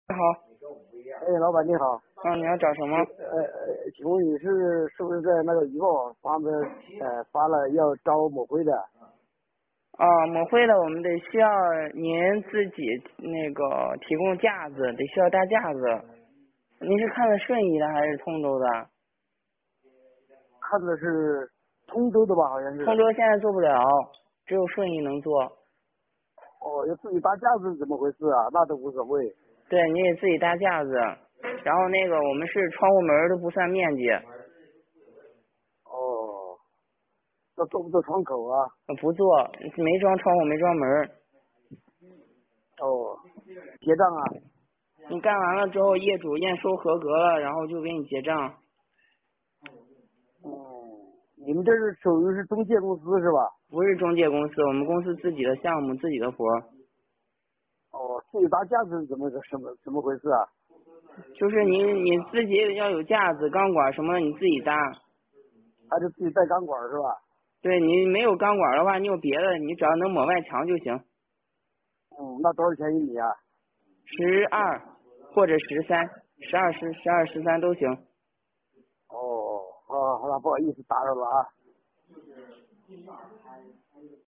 好， 哎，老板你好， 你要找什么？ 请问你是不是在那个鱼报发了要招抹灰的？ 抹灰的我们得需要您自己那个提供架子，得需要搭架子。您是看的顺义的还是通州的？ 看的是通州的吧，好像是。 通州现在做不了，只有顺义能做。 哦，要自己搭架子是怎么回事啊？那都无所谓。 对，你得自己搭架子。然后那个我们是窗户门都不算面积， 哦，那做不做窗口啊？ 不做，没装窗户没装门。 哦，结账啊？ 你干完了之后，业主验收合格了，然后就给你结账。 嗯，你们这是属于是中介公司是吧？ 不是中介公司，我们公司自己的项目自己的活。 哦，自己搭架子是怎么回事啊？ 就是你自己要有架子、钢管什么的，你自己搭。 还得自己带钢管是吧？ 对，你没有钢管的话，你有别的，你只要能抹外墙就行。 嗯，那多少钱一米啊？ 12或者13，12、13都行。 哦，好了，不好意思打扰了啊。